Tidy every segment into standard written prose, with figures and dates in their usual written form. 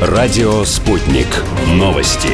Радио «Спутник». Новости.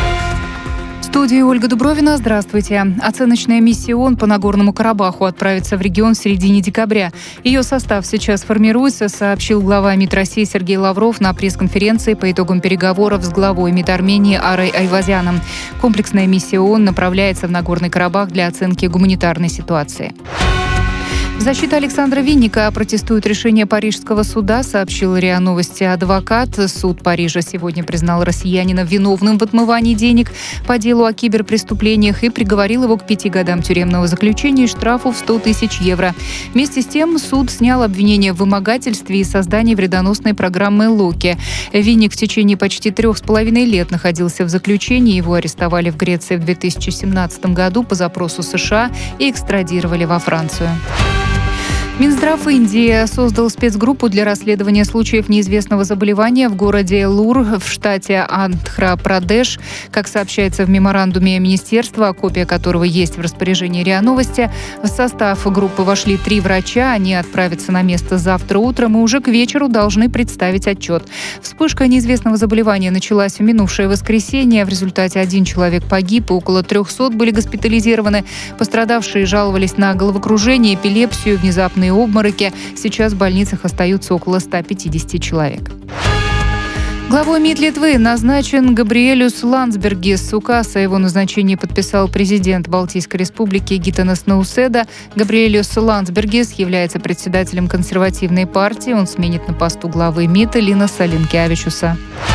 В студии Ольга Дубровина. Здравствуйте. Оценочная миссия ООН по Нагорному Карабаху отправится в регион в середине декабря. Ее состав сейчас формируется, сообщил глава МИД России Сергей Лавров на пресс-конференции по итогам переговоров с главой МИД Армении Арой Айвазяном. Комплексная миссия ООН направляется в Нагорный Карабах для оценки гуманитарной ситуации. Защита Александра Винника протестует решение Парижского суда, сообщил РИА Новости адвокат. Суд Парижа сегодня признал россиянина виновным в отмывании денег по делу о киберпреступлениях и приговорил его к 5 годам тюремного заключения и штрафу в 100 тысяч евро. Вместе с тем суд снял обвинение в вымогательстве и создании вредоносной программы Локи. Винник в течение почти 3,5 лет находился в заключении. Его арестовали в Греции в 2017 году по запросу США и экстрадировали во Францию. Минздрав Индии создал спецгруппу для расследования случаев неизвестного заболевания в городе Лур в штате Андхра-Прадеш. Как сообщается в меморандуме министерства, копия которого есть в распоряжении РИА Новости, в состав группы вошли 3 врача. Они отправятся на место завтра утром и уже к вечеру должны представить отчет. Вспышка неизвестного заболевания началась в минувшее воскресенье. В результате 1 человек погиб и около 300 были госпитализированы. Пострадавшие жаловались на головокружение, эпилепсию, внезапные обмороки. Сейчас в больницах остаются около 150 человек. Главой МИД Литвы назначен Габриэлюс Ландсбергис. Указ о его назначении подписал президент Балтийской республики Гитанас Науседа. Габриэлюс Ландсбергис является председателем консервативной партии. Он сменит на посту главы МИД Линаса Линкевичуса.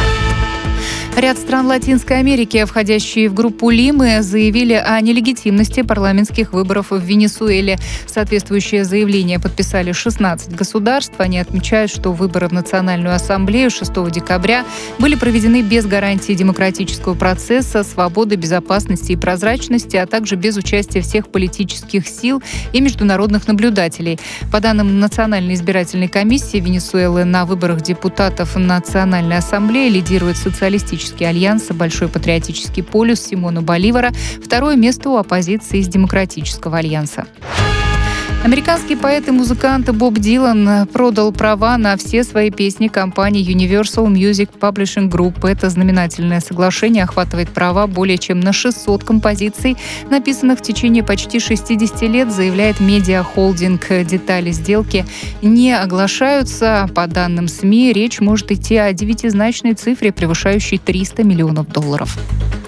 Ряд стран Латинской Америки, входящие в группу Лимы, заявили о нелегитимности парламентских выборов в Венесуэле. Соответствующее заявление подписали 16 государств. Они отмечают, что выборы в Национальную ассамблею 6 декабря были проведены без гарантии демократического процесса, свободы, безопасности и прозрачности, а также без участия всех политических сил и международных наблюдателей. По данным Национальной избирательной комиссии Венесуэлы, на выборах депутатов Национальной ассамблеи лидирует социалистический альянс «Большой патриотический полюс» Симона Боливара. Второе место у оппозиции из Демократического альянса. Американский поэт и музыкант Боб Дилан продал права на все свои песни компании Universal Music Publishing Group. Это знаменательное соглашение охватывает права более чем на 600 композиций, написанных в течение почти 60 лет, заявляет медиахолдинг. Детали сделки не оглашаются. По данным СМИ, речь может идти о 9-значной цифре, превышающей $300 миллионов.